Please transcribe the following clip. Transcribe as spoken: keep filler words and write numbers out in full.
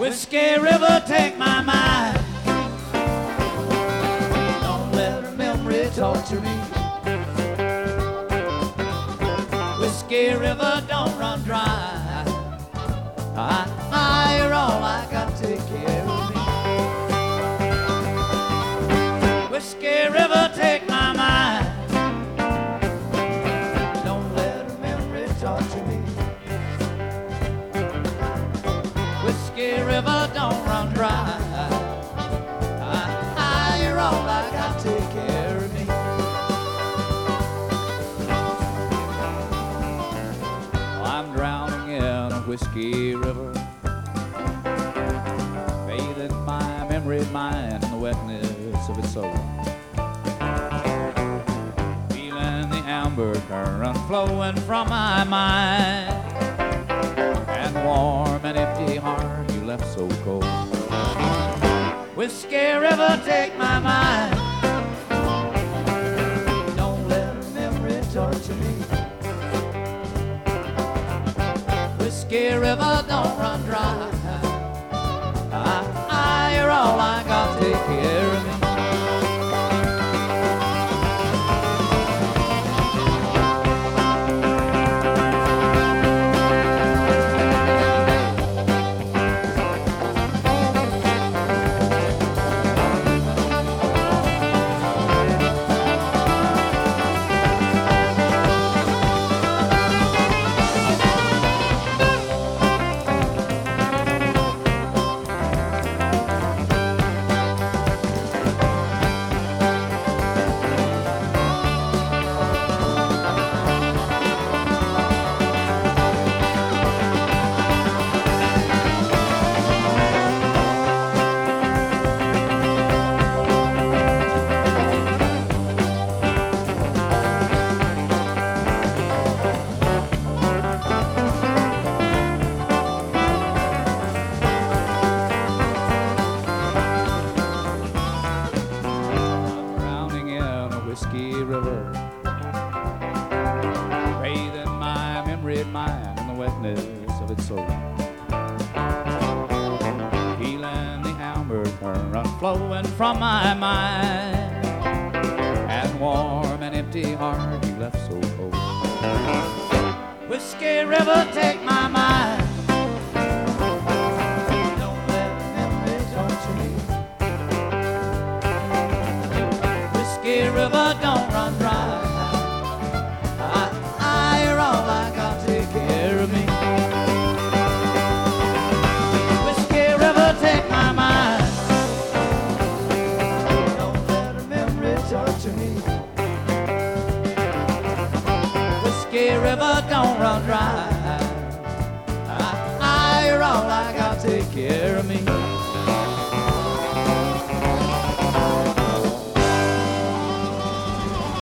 Whiskey River, take my mind. Don't let her memory torture me. Whiskey River, don't run dry. I, I, you're all I got, take care of me. Whiskey River, take my mind. Don't let her memory torture me. Whiskey River, don't run dry. I, I, you're all I got, take care of me. I'm drowning in a whiskey river, bathing my memory mind in the wetness of its soul. Feeling the amber current flowing from my mind, and warm and empty heart you left so cold. Whiskey River, take my mind. Don't let her memory torture me. Whiskey River, don't run dry. I, I, you're all I got, take care of me. Whiskey River, bathing my memory mind in the wetness of its soul. Feeling the amber current flowing from my mind, and warm and empty heart you left so cold. Whiskey River, take my mind. Don't let memory torture me. Whiskey River, don't run dry. I, I, you're all I got, take care of me. Whiskey River, take my mind. Don't let her memory torture me. Whiskey River, don't run dry. I, I, you're all I got, take care of me.